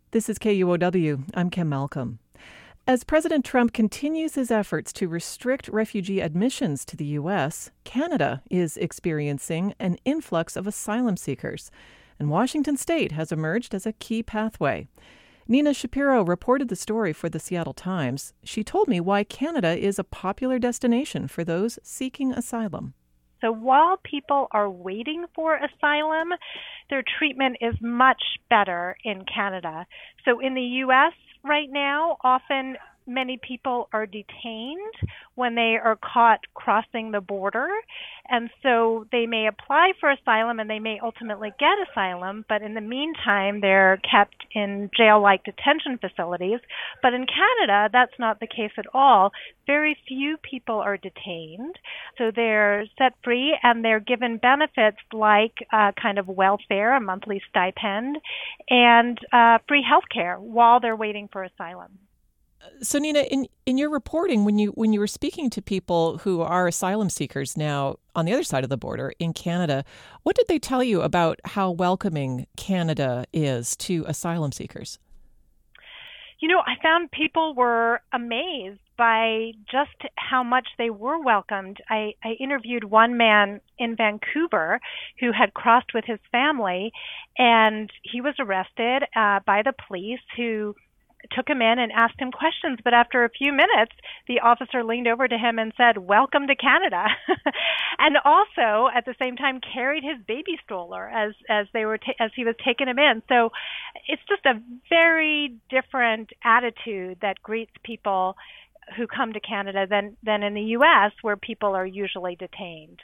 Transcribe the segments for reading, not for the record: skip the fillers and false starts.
This is KUOW. I'm Kim Malcolm. As President Trump continues his efforts to restrict refugee admissions to the U.S., Canada is experiencing an influx of asylum seekers, and Washington State has emerged as a key pathway. Nina Shapiro reported the story for the Seattle Times. She told me why Canada is a popular destination for those seeking asylum. So while people are waiting for asylum, their treatment is much better in Canada. So in the U.S. right now, often many people are detained when they are caught crossing the border. And so they may apply for asylum and they may ultimately get asylum, but in the meantime, they're kept in jail-like detention facilities. But in Canada, that's not the case at all. Very few people are detained. So they're set free and they're given benefits like kind of welfare, a monthly stipend, and free health care while they're waiting for asylum. So, Nina, in your reporting, when you were speaking to people who are asylum seekers now on the other side of the border in Canada, what did they tell you about how welcoming Canada is to asylum seekers? You know, I found people were amazed by just how much they were welcomed. I interviewed one man in Vancouver who had crossed with his family, and he was arrested by the police who took him in and asked him questions. But after a few minutes, the officer leaned over to him and said, "Welcome to Canada," and also at the same time carried his baby stroller as he was taking him in. So it's just a very different attitude that greets people who come to Canada than in the U.S., where people are usually detained.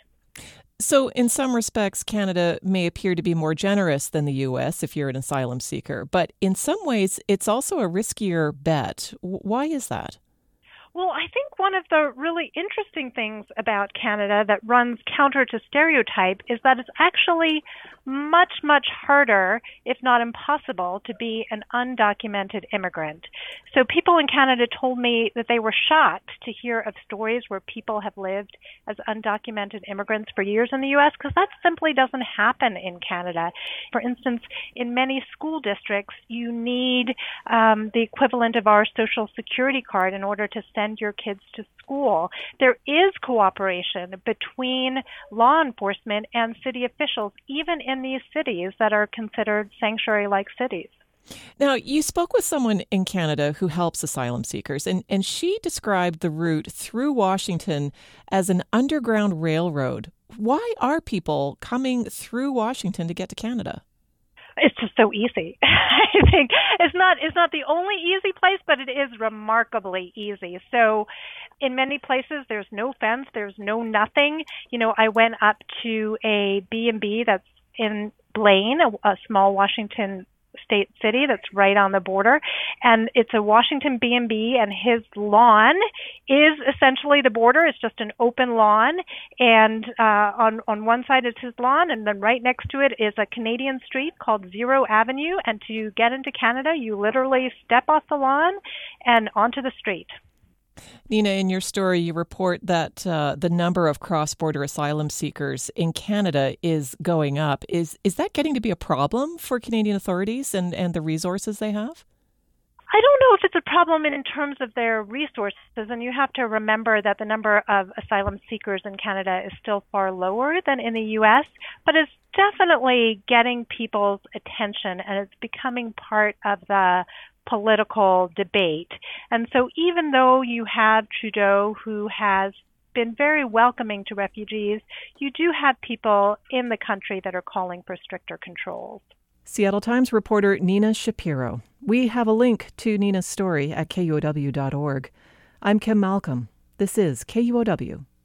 So in some respects, Canada may appear to be more generous than the U.S. if you're an asylum seeker, but in some ways, it's also a riskier bet. Why is that? Well, I think one of the really interesting things about Canada that runs counter to stereotype is that it's actually much, much harder, if not impossible, to be an undocumented immigrant. So people in Canada told me that they were shocked to hear of stories where people have lived as undocumented immigrants for years in the U.S. because that simply doesn't happen in Canada. For instance, in many school districts, you need the equivalent of our Social Security card in order to send your kids to school. There is cooperation between law enforcement and city officials, even in these cities that are considered sanctuary-like cities. Now, you spoke with someone in Canada who helps asylum seekers, and she described the route through Washington as an underground railroad. Why are people coming through Washington to get to Canada? It's just so easy. I think it's not the only easy place, but it is remarkably easy. So in many places, there's no fence, there's no nothing. You know, I went up to a B&B that's in Blaine, a small Washington state city that's right on the border, and it's a Washington B&B, and his lawn is essentially the border. It's just an open lawn, and on one side is his lawn, and then right next to it is a Canadian street called Zero Avenue, and to get into Canada, you literally step off the lawn and onto the street. Nina, in your story, you report that the number of cross-border asylum seekers in Canada is going up. Is that getting to be a problem for Canadian authorities and the resources they have? I don't know if it's a problem in terms of their resources, and you have to remember that the number of asylum seekers in Canada is still far lower than in the U.S., but it's definitely getting people's attention, and it's becoming part of the political debate. And so even though you have Trudeau, who has been very welcoming to refugees, you do have people in the country that are calling for stricter controls. Seattle Times reporter Nina Shapiro. We have a link to Nina's story at KUOW.org. I'm Kim Malcolm. This is KUOW.